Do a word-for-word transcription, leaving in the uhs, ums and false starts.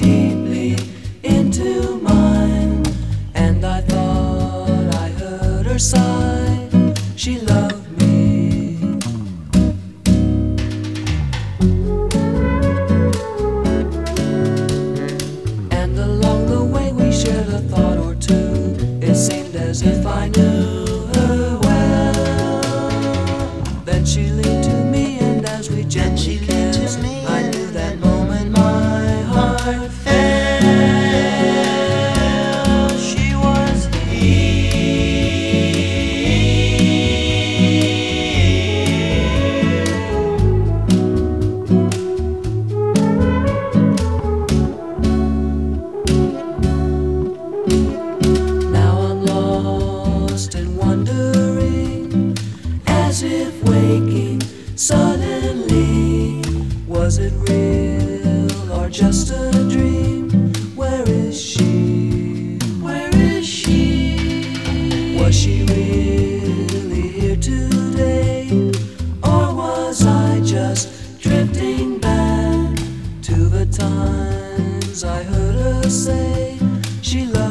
deeply into mine, and I thought I heard her sigh. She loved me. And along the way we shared a thought or two. It seemed as if I knew her well. Then she leaned to me, and as we gently kissed, I knew that moment my heart fell. She was Now I'm lost and wondering, as if waking suddenly. Was it real or just a dream? Where is she? Where is she? Was she really here today? Or was I just drifting back to the times I heard her say she loved